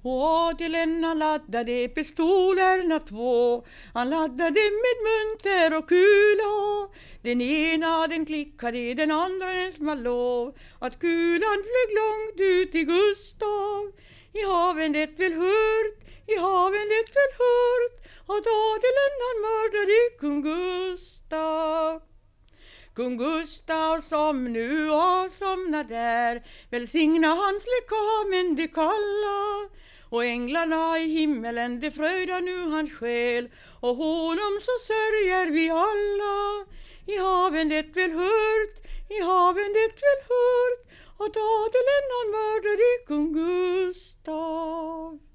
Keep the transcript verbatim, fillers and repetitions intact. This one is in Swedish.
Och adeln han laddade pistolerna två. Han laddade med munter och kula. Den ena den klickade, den andra den small. Att kulan flög långt ut i Gustav. I haven det väl hört, i haven det väl hört. Att adeln han mördade kung Gustav. Kung Gustav som nu avsomnad där, välsigna hans lekamen de kalla. Och änglarna i himmelen de fröjda nu hans själ, och honom så sörjer vi alla. I haven det väl hört, i haven det väl hört, att adeln han mördade kung Gustav.